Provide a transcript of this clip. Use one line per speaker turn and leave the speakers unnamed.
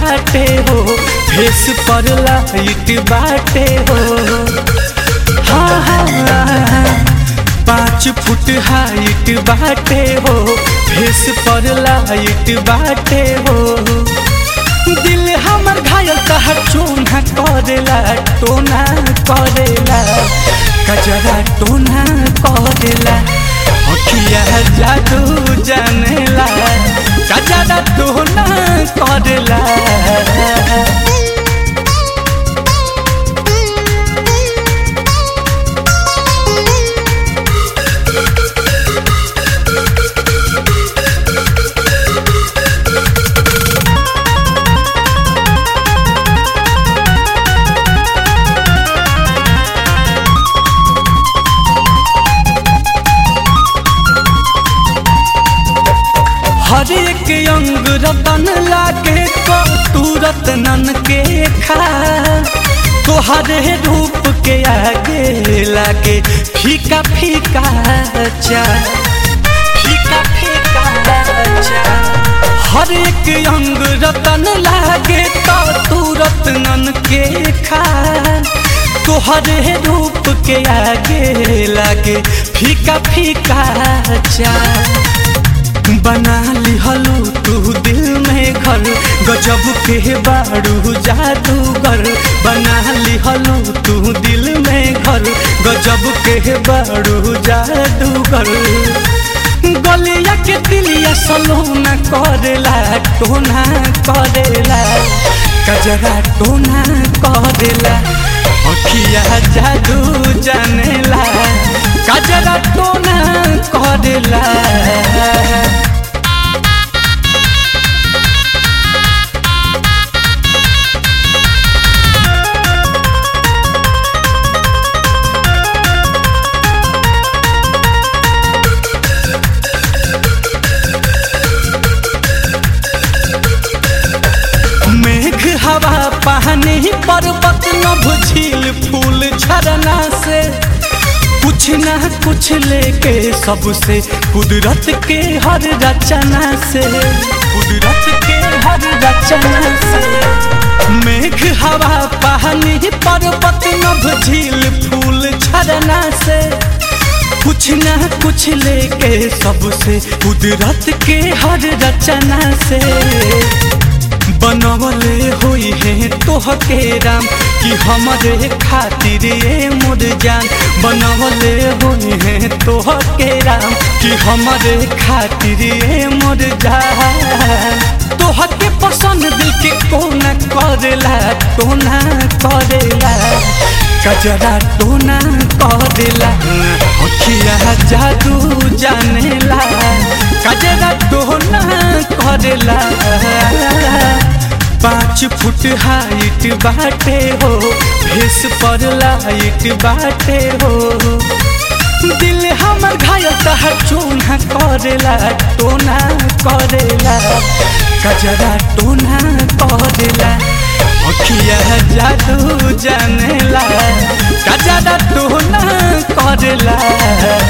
बाटे हो, फेस पर लाइट बाटे हो। हाँ हाँ 5 फुट हाइट बाटे हो, फेस पर लाइट बाटे हो। दिल हमर घायल तहर चोना करेला, टोना करेला, कजरा टोना करेला। अखिया जादू जानेला, कजरा टोना करेला। हर एक अंग रतन लागे तू रतनन के खा। तोहरे रूप के आगे लागे फीका फीका चा, फीका फीका चा। हर एक अंग रतन लागे तू रतनन के खा। तोहरे रूप के आगे लागे फीका फीका चा। बना लिहलू तू दिल में घर, गजब के बारू जादूगर। बना लिहलू तू दिल में घर, गजब के बारू जादूगर। गलिया के दिलिया सलोना करेला, टोना करेला, कजरा टोना करेला। अखिया जादू जानेला, कजरा टोना करेला। मेघ हवा पानी पर्वत नभ झील फूल झरना से, कुछ ना कुछ लेके सबसे कुदरत के हर रचना से, कुदरत के हर रचना से। मेघ हवा पानी पर्वत नभ झील फूल झरना से, कुछ ना कुछ लेके सबसे कुदरत के हर रचना से। बनवले होई है तोहके राम कि हमारे खातिर ये मोर जान। बनवले होई है तोहके राम कि हमारे खातिर ये मोर जान। तोहके पसंद दिल के कोना करेला, टोना करेला, कजरा टोना करेला। अखिया जादू जानेला, कजरा टोना करेला। 5 फुट हाइट बाटे हो, फेस पर लाइट बाटे हो। दिल हमर घायल तहर चोना करेला, टोना करेला, कजरा टोना करेला। अखिया जादू जानेला, कजरा टोना करेला।